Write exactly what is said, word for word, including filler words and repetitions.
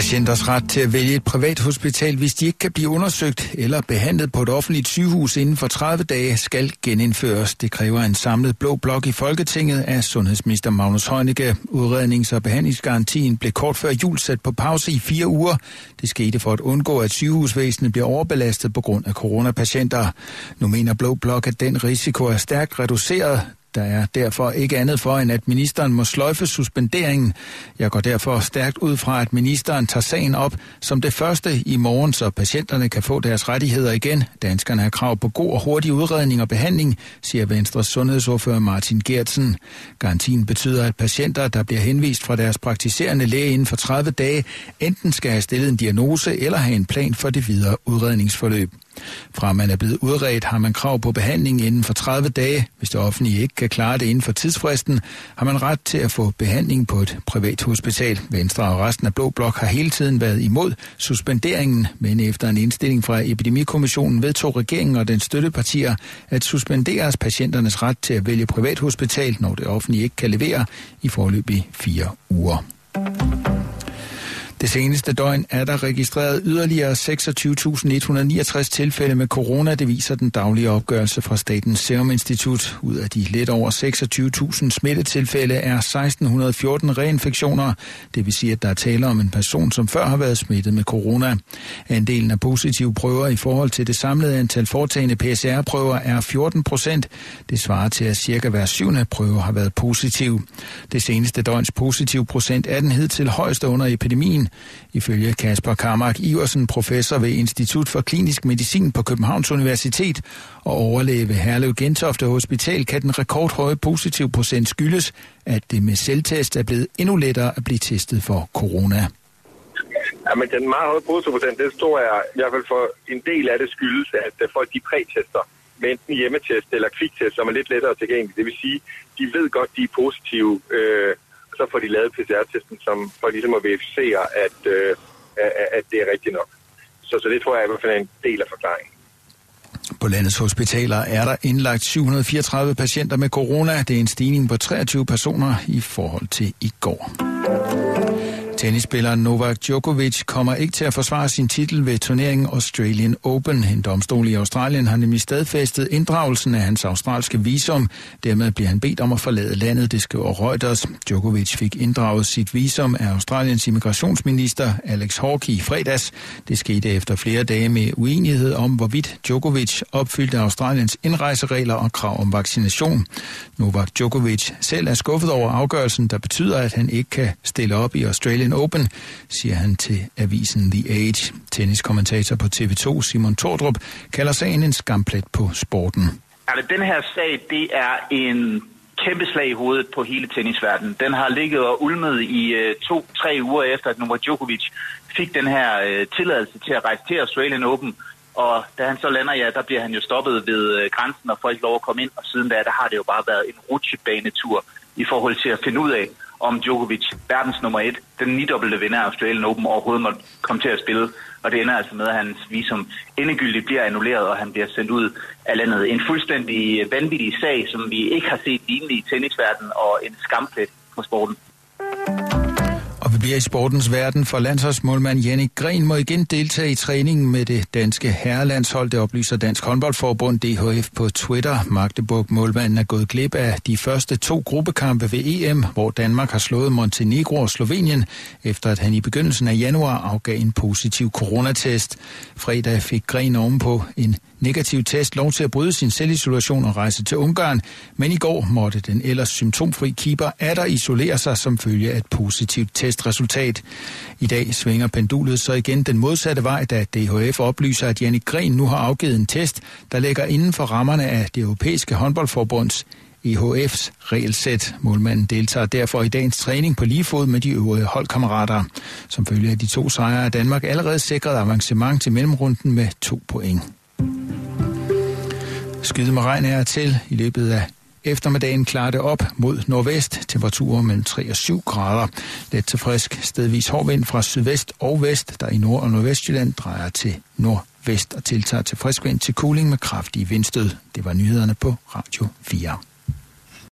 Patienters ret til at vælge et privat hospital, hvis de ikke kan blive undersøgt eller behandlet på et offentligt sygehus inden for tredive dage, skal genindføres. Det kræver en samlet blå blok i Folketinget af sundhedsminister Magnus Heunicke. Udrednings- og behandlingsgarantien blev kort før jul sat på pause i fire uger. Det skete for at undgå, at sygehusvæsenet bliver overbelastet på grund af coronapatienter. Nu mener blå blok, at den risiko er stærkt reduceret. Der er derfor ikke andet for, end at ministeren må sløjfe suspenderingen. Jeg går derfor stærkt ud fra, at ministeren tager sagen op som det første i morgen, så patienterne kan få deres rettigheder igen. Danskerne har krav på god og hurtig udredning og behandling, siger Venstres sundhedsordfører Martin Geertsen. Garantien betyder, at patienter, der bliver henvist fra deres praktiserende læge inden for tredive dage, enten skal have stillet en diagnose eller have en plan for det videre udredningsforløb. Fra man er blevet udredt, har man krav på behandling inden for tredive dage. Hvis det offentlige ikke kan klare det inden for tidsfristen, har man ret til at få behandling på et privat hospital. Venstre og resten af Blå Blok har hele tiden været imod suspenderingen, men efter en indstilling fra Epidemikommissionen vedtog regeringen og dens støttepartier at suspendere patienternes ret til at vælge privat hospital, når det offentlige ikke kan levere i foreløbig fire uger. Det seneste døgn er der registreret yderligere seksogtyve tusind et hundrede niogtres tilfælde med corona. Det viser den daglige opgørelse fra Statens Serum Institut. Ud af de lidt over seksogtyve tusind smittetilfælde er seksten fjorten reinfektioner. Det vil sige, at der er tale om en person, som før har været smittet med corona. Andelen af positive prøver i forhold til det samlede antal foretagne P C R-prøver er fjorten procent. Det svarer til, at cirka hver syvende prøve har været positiv. Det seneste døgns positiv procent er den hidtil højeste under epidemien. Ifølge Kasper Karmark Iversen, professor ved Institut for Klinisk Medicin på Københavns Universitet og overlæge ved Herlev Gentofte Hospital, kan den rekordhøje positiv procent skyldes, at det med selvtest er blevet endnu lettere at blive testet for corona. Ja, men den meget høje positiv procent, det står jeg i hvert fald for en del af det skyldes, at folk de prætester med enten hjemmetest eller kviktest, som er lidt lettere tilgængelige. Det vil sige, de ved godt, de er positive, øh, så får de lavet P C R-testen, som for ligesom at verificere, at, øh, at det er rigtigt nok. Så, så det tror jeg i hvert fald er en del af forklaringen. På landets hospitaler er der indlagt syv hundrede fireogtredive patienter med corona. Det er en stigning på treogtyve personer i forhold til i går. Tennisspilleren Novak Djokovic kommer ikke til at forsvare sin titel ved turneringen Australian Open. En domstol i Australien har nemlig stadfæstet inddragelsen af hans australske visum. Dermed bliver han bedt om at forlade landet, det skriver Reuters. Djokovic fik inddraget sit visum af Australiens immigrationsminister Alex Hawke i fredags. Det skete efter flere dage med uenighed om, hvorvidt Djokovic opfyldte Australiens indrejseregler og krav om vaccination. Novak Djokovic selv er skuffet over afgørelsen, der betyder, at han ikke kan stille op i Australian Open, siger han til avisen The Age. Tenniskommentator på T V to, Simon Tordrup, kalder sagen en skamplet på sporten. Altså, den her sag, det er en kæmpe slag i hovedet på hele tennisverdenen. Den har ligget og ulmet i uh, to-tre uger efter, at Novak Djokovic fik den her uh, tilladelse til at rejse til Australian Open. Og da han så lander, ja, der bliver han jo stoppet ved uh, grænsen og får ikke lov at komme ind. Og siden da, der har det jo bare været en rutsjebanetur i forhold til at finde ud af, om Djokovic, verdens nummer et, den nidobbelte vinder af Australian Open, overhovedet måtte komme til at spille. Og det ender altså med, at hans visum endegyldigt bliver annulleret, og han bliver sendt ud af landet. En fuldstændig vanvittig sag, som vi ikke har set lignende i tennisverdenen, og en skamplet på sporten. Og vi bliver i sportens verden, for landsholdsmålmand Jannik Green må igen deltage i træningen med det danske herrelandshold. Det oplyser Dansk Håndboldforbund D H F på Twitter. Magdeburg-målmanden er gået glip af de første to gruppekampe ved E M, hvor Danmark har slået Montenegro og Slovenien, efter at han i begyndelsen af januar afgav en positiv coronatest. Fredag fik Green ovenpå en negativ test lov til at bryde sin selvisolation og rejse til Ungarn, men i går måtte den ellers symptomfri keeper atter isolere sig som følge af et positivt testresultat. I dag svinger pendulet så igen den modsatte vej, da D H F oplyser, at Jannik Green nu har afgivet en test, der ligger inden for rammerne af det europæiske håndboldforbunds E H F's regelsæt. Målmanden deltager derfor i dagens træning på lige fod med de øvrige holdkammerater. Som følge af de to sejre er Danmark allerede sikret avancement til mellemrunden med to point. Skyde med regn er til i løbet af eftermiddagen klarer det op mod nordvest. Temperaturer mellem tre og syv grader. Let til frisk stedvis hård vind fra sydvest og vest, der i Nord- og Nordvestjylland drejer til nordvest og tiltager til frisk vind til kuling med kraftige vindstød. Det var nyhederne på Radio fire.